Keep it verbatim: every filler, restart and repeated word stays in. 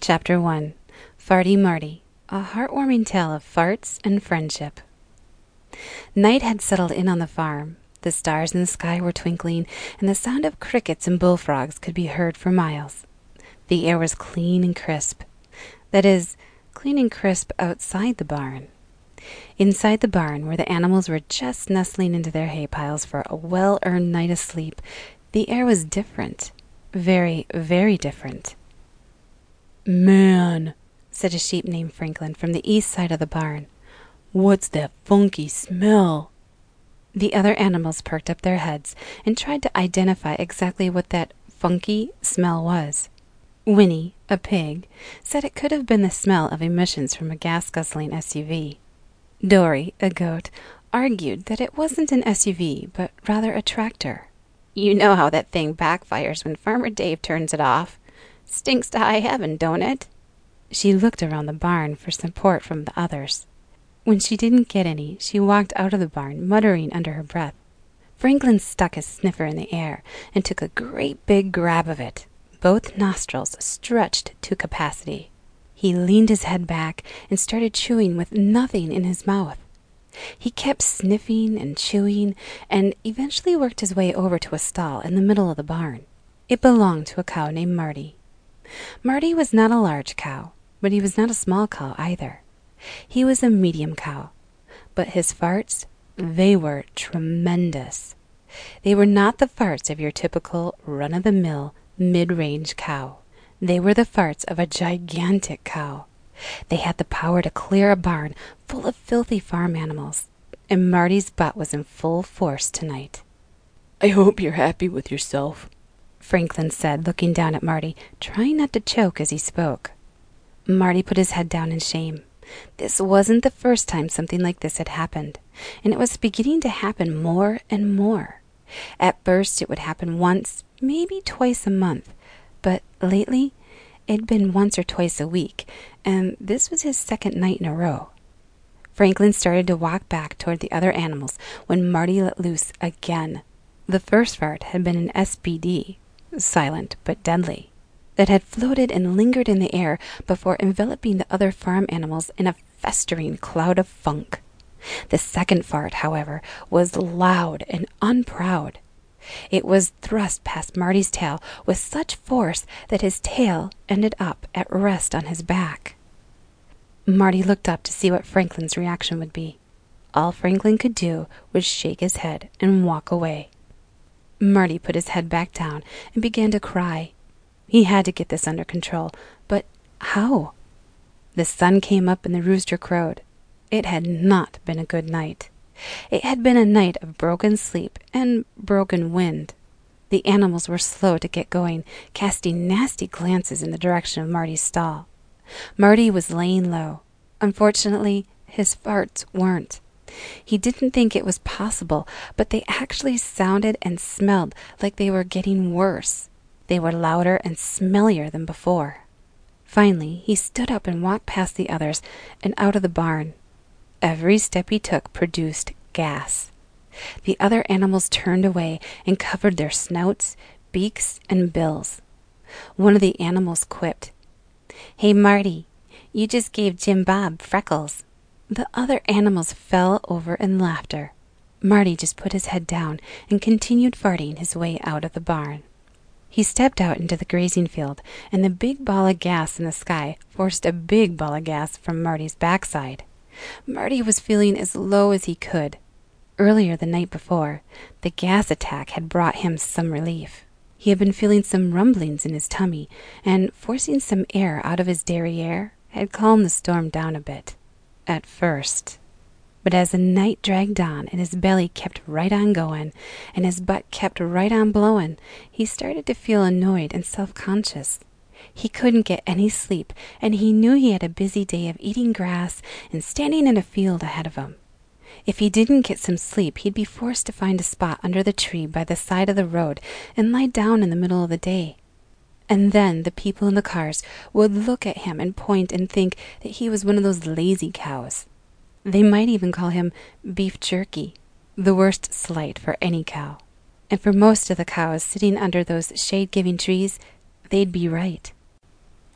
Chapter one. Farty Marty, a heartwarming tale of farts and friendship. Night had settled in on the farm. The stars in the sky were twinkling, and the sound of crickets and bullfrogs could be heard for miles. The air was clean and crisp. That is, clean and crisp outside the barn. Inside the barn, where the animals were just nestling into their hay piles for a well-earned night of sleep, the air was different. Very, very different. "Man," said a sheep named Franklin from the east side of the barn. "What's that funky smell?" The other animals perked up their heads and tried to identify exactly what that funky smell was. Winnie, a pig, said it could have been the smell of emissions from a gas-guzzling S U V. Dory, a goat, argued that it wasn't an S U V, but rather a tractor. "You know how that thing backfires when Farmer Dave turns it off. Stinks to high heaven, don't it?" She looked around the barn for support from the others. When she didn't get any, she walked out of the barn, muttering under her breath. Franklin stuck his sniffer in the air and took a great big grab of it, both nostrils stretched to capacity. He leaned his head back and started chewing with nothing in his mouth. He kept sniffing and chewing and eventually worked his way over to a stall in the middle of the barn. It belonged to a cow named Marty. Marty was not a large cow, but he was not a small cow either. He was a medium cow, but his farts, they were tremendous. They were not the farts of your typical run-of-the-mill mid-range cow. They were the farts of a gigantic cow. They had the power to clear a barn full of filthy farm animals, and Marty's butt was in full force tonight. "I hope you're happy with yourself," Franklin said, looking down at Marty, trying not to choke as he spoke. Marty put his head down in shame. This wasn't the first time something like this had happened, and it was beginning to happen more and more. At first it would happen once, maybe twice a month, but lately it'd been once or twice a week, and this was his second night in a row. Franklin started to walk back toward the other animals when Marty let loose again. The first fart had been an S P D, silent but deadly, that had floated and lingered in the air before enveloping the other farm animals in a festering cloud of funk. The second fart, however, was loud and unproud. It was thrust past Marty's tail with such force that his tail ended up at rest on his back. Marty looked up to see what Franklin's reaction would be. All Franklin could do was shake his head and walk away. Marty put his head back down and began to cry. He had to get this under control, but how? The sun came up and the rooster crowed. It had not been a good night. It had been a night of broken sleep and broken wind. The animals were slow to get going, casting nasty glances in the direction of Marty's stall. Marty was laying low. Unfortunately, his farts weren't. He didn't think it was possible, but they actually sounded and smelled like they were getting worse. They were louder and smellier than before. Finally, he stood up and walked past the others and out of the barn. Every step he took produced gas. The other animals turned away and covered their snouts, beaks, and bills. One of the animals quipped, "Hey, Marty, you just gave Jim Bob freckles." The other animals fell over in laughter. Marty just put his head down and continued farting his way out of the barn. He stepped out into the grazing field, and the big ball of gas in the sky forced a big ball of gas from Marty's backside. Marty was feeling as low as he could. Earlier the night before, the gas attack had brought him some relief. He had been feeling some rumblings in his tummy, and forcing some air out of his derriere had calmed the storm down a bit. At first. But as the night dragged on and his belly kept right on going and his butt kept right on blowing, he started to feel annoyed and self-conscious. He couldn't get any sleep, and he knew he had a busy day of eating grass and standing in a field ahead of him. If he didn't get some sleep, he'd be forced to find a spot under the tree by the side of the road and lie down in the middle of the day. And then the people in the cars would look at him and point and think that he was one of those lazy cows. They might even call him beef jerky, the worst slight for any cow. And for most of the cows sitting under those shade-giving trees, they'd be right.